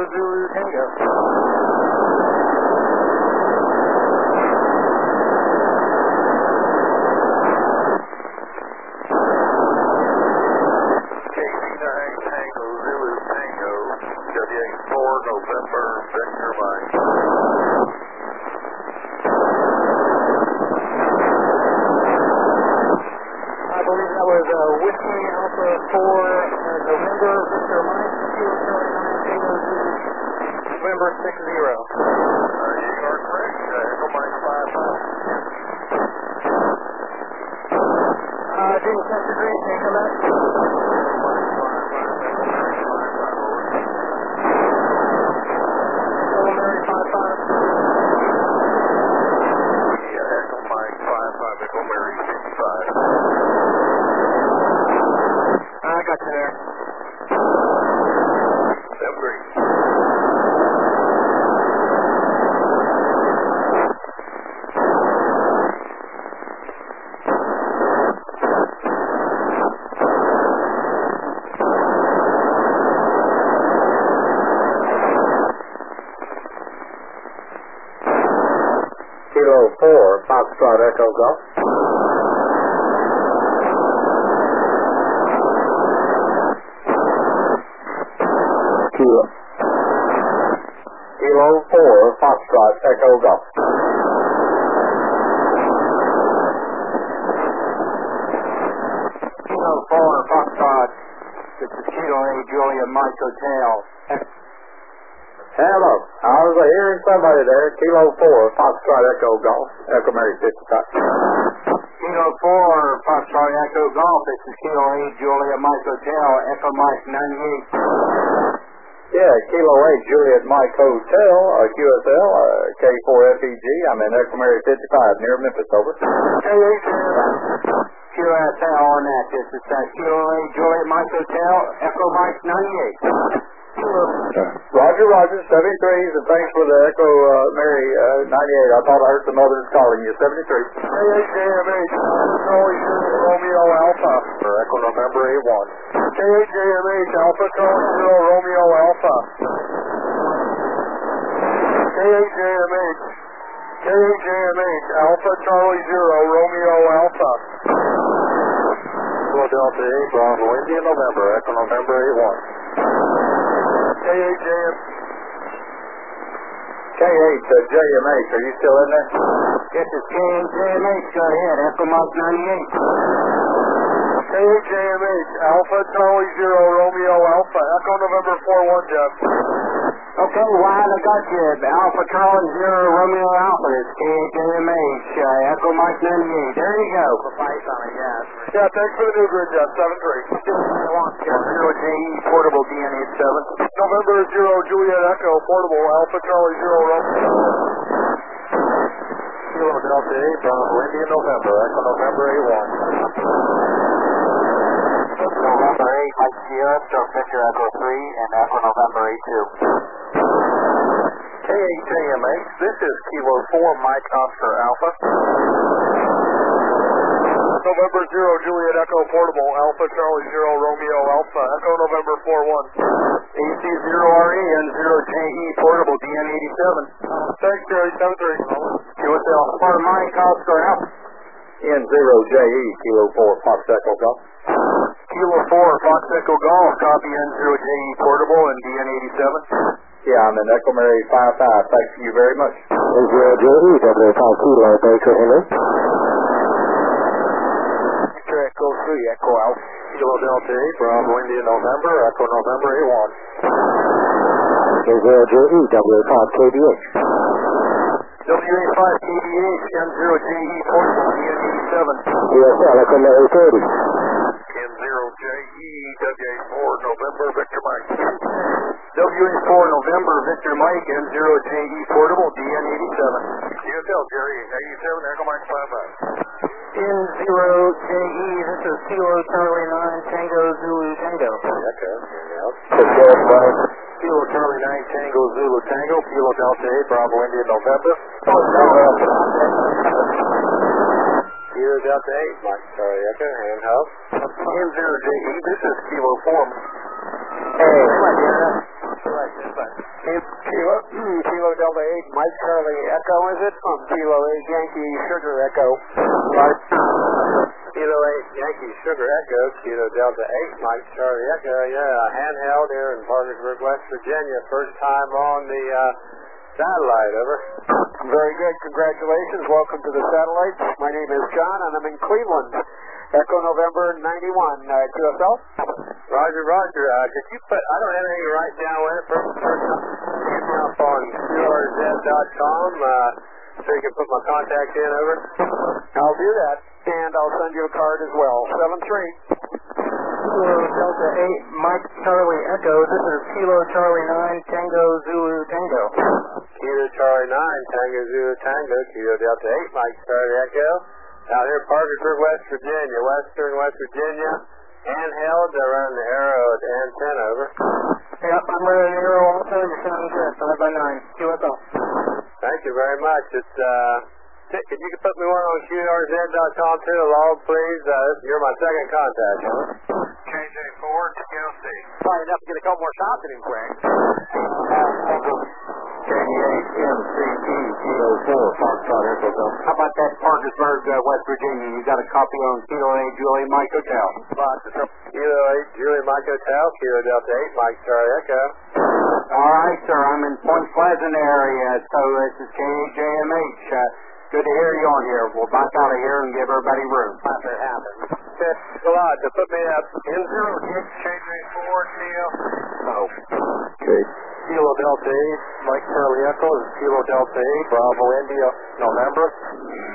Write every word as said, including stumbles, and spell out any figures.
Zulu Tango. K C nine Tango Zulu Tango, W A four November Victor Mike. I believe that was uh, Whiskey Alpha four uh, November Victor Mike, Kilo Charlie nine Tango Zulu November six zero. Uh, you are correct. Uh, Echo Mike five five. Uh, James Spencer Green, can you come back? Echo Mary five five. Yeah, Echo Mike five five, Echo Mary fifty-five. I got you there. Seven three. Kilo four, Foxtrot Echo Golf. Kilo. Kilo four, Foxtrot Echo Golf. Kilo four Foxtrot. This is Kilo eight Julia Mike Hotel. Hello. I was hearing somebody there. Kilo four, Foxtrot Echo Golf. Echo Mary fifty-five. Kilo four Foxtrot Echo Golf. This is Kilo eight Julia Mike Hotel. Echo Mike ninety-eight. Yeah, Kilo eight, Juliet Mike Hotel, uh, Q S L, uh, K four F E G. I'm in Echo Mary fifty-five, near Memphis, over. K eight Q S L on that. This is uh, Kilo eight Juliet Mike Hotel. Echo Mike ninety-eight. Roger, Roger, seventy-threes, and thanks for the Echo uh, Mary uh, ninety-eight. I thought I heard some others calling you. seventy-three. K eight J M H, Charlie Zulu Romeo Alpha. For Echo November eight one. K eight J M H, Alpha Charlie Zero Romeo Alpha. K eight J M H, K eight J M H, Alpha Charlie Zero Romeo Alpha. Philadelphia eight, Bravo India November, Echo November eight one. K eight J M H. K eight uh, J M H, are you still in there? This is K eight J M H. Go ahead. Echo Mike ninety-eight. K eight J M H, Alpha Charlie Zero Romeo Alpha, Echo November four one, Jeff. Okay, Wyatt, I got you. Alpha Charlie Zero Romeo Alpha. This is K eight J M H. Uh, Echo Mike ninety-eight. There you go. Price on it, yeah. Yeah, thanks for the new grid, Jeff. seven three. Zero J E portable D N eighty-seven. November Zero Juliet Echo portable Alpha Charlie Zero Romeo. Kilo Delta eight, Bravo India November, Echo November eight one. November eight, Mike Sierra, Stroke Victor Echo three, and Echo November eight two. K eight J M H, this is Kilo four, Mike Oscar Alpha. November Zero Juliet Echo portable Alpha Charlie Zero Romeo Alpha, Echo November four one. A C zero R E and Zero J E portable D N eighty-seven. Thanks, Jerry, seven three. Q S L for Mike Oscar Alpha. N zero J E, Kilo four, Fox Echo Golf. Kilo four, Fox Echo Golf, copy N zero J E portable and D N eighty-seven. Yeah, I'm in Echo Mary five five. Thank you very much. N zero J E, W five Kilo, Baker, hello. Victor Echo three, Echo Alpha. Kilo Delta eight, Bravo India November, Echo November eight one. N zero J E, W five K D H. W A five K D H, N zero J E portable D N eighty-seven. Q S L, Echo Mary thirty. N zero J E, W A four November Victor Mike. W A four November Victor Mike, N zero J E portable D N eighty-seven. Q S L Jerry, eighty-seven, Echo Mike five five. N zero J E, this is Kilo Charlie nine Tango Zulu Tango. Echo, Kilo Charlie nine Tango Zulu Tango, Kilo Delta eight, Bravo India November. Oh, November. Kilo Delta eight, Mike Charlie Echo, hand house. N zero J E, this is Kilo four. Hey, selection, but... Kilo, Kilo Delta eight, Mike Charlie Echo, is it? From Kilo eight, Yankee Sugar Echo. Right. Kilo eight, Yankee Sugar Echo, Kilo Delta eight, Mike Charlie Echo. Yeah, handheld here in Parkersburg, West Virginia. First time on the uh, satellite, over. Very good. Congratulations. Welcome to the satellites. My name is John, and I'm in Cleveland. Echo November ninety-one, uh, Q S L. Roger, Roger. Uh, could you put, I don't have anything to write down with it. First, first get me up on Q R Z dot com uh, so you can put my contact in, over. I'll do that, and I'll send you a card as well. seven three. Kilo Delta eight, Mike Charlie Echo. This is Kilo Charlie nine, Tango Zulu Tango. Kilo Charlie nine, Tango Zulu Tango, Kilo Delta eight, Mike Charlie Echo. Out here, Parkersburg, West Virginia, Western West Virginia. Handheld, they're running the Arrow antenna, over. Yep, I'm running an Arrow also. You're sounding good. five by nine, Q S L. Thank you very much. It's, uh, can you put me one on Q R Z dot com too, log, please? Uh, you're my second contact, huh? K J four, T O C. Probably enough to get a couple more shots in him quick. K eight M C T, Kilo four, Foxtrot Echo. How about that Parkersburg, uh, West Virginia? You got a copy on Kilo eight, Julie Mike Hotel. Kilo eight, Julie Mike Hotel, Kilo Delta eight, Mike Charlie Echo. All right, sir. I'm in Point Pleasant area, so this is K H J M H. Uh, good to hear you on here. We'll back out of here and give everybody room. If it happens. Thanks a lot. To put me up in zero six, K J four, Neo. Oh. Okay. Kilo Delta eight, Mike Charlie Echo is Kilo Delta eight, Bravo India, November.